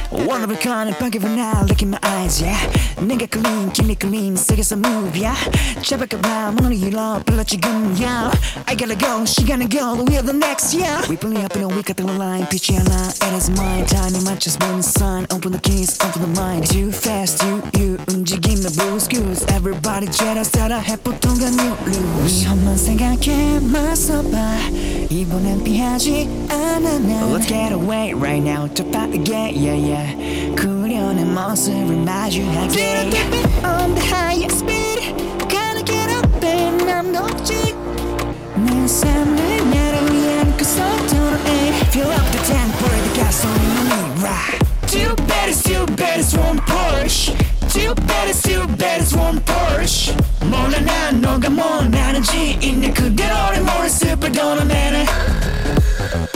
One of a kind and punky for now. Look in my eyes, yeah. 내가 clean, keep me clean. 세계에서 move, yeah. 잡아가봐, 오늘 일어 불러 지금, yeah. I gotta go, she gotta go. We're the next, yeah. We pull up in a week at the line. 빛이 하나, it is my time. You might just want the sun. Open the keys, open the mind. Too fast, you 움직이면 blues goose. Everybody jealous 따라 해보던가 new lose. 위험한 생각에 맞서봐. 이번엔 피하지 않아 난. Let's get away right now. 더 빠르게, yeah, yeah. 구려낸 모습을 마주하게. Take me on the highest speed. Gotta get up and 난 높지. 내 삶을 나를 위한 그 속도로에. Fill up the tank, pour the gasoline on me, right? Too bad it's one Porsche. Too bad it's one Porsche. 몰라 난 너가 원하는지 있는 그대로의 모습을 더 나는.